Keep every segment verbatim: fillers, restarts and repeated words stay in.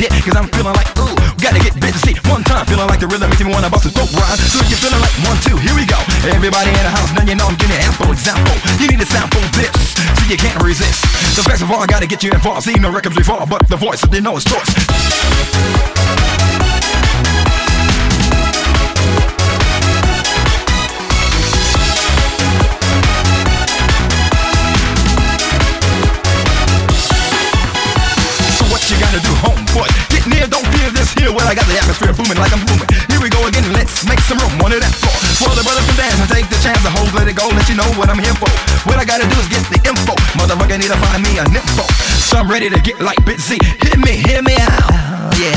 hit, cause I'm feeling like, ooh, gotta get busy. See, one time, feeling like the rhythm makes me wanna bust a dope rhyme. So if you're feeling like one, two, here we go. Everybody in the house, now you know I'm giving ample example. You need to sample this, so you can't resist. So first of all, I gotta get you involved. See, no records before, but the voice, so they know it's choice. You gotta do, homeboy. Get near, don't fear this here. Well, I got the atmosphere booming like I'm booming. Here we go again, let's make some room. One of that floor. For the brothers can dance and take the chance to hold, let it go, let you know what I'm here for. What I gotta do is get the info. Motherfucker need to find me a nympho. So I'm ready to get like busy. Hit me, hear me out. Yeah.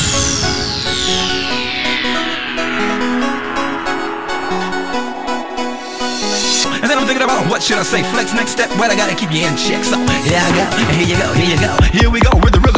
And then I'm thinking about what should I say. Flex next step, but I gotta keep you in check. So here I go, here you go, here you go. Here we go with the rhythm.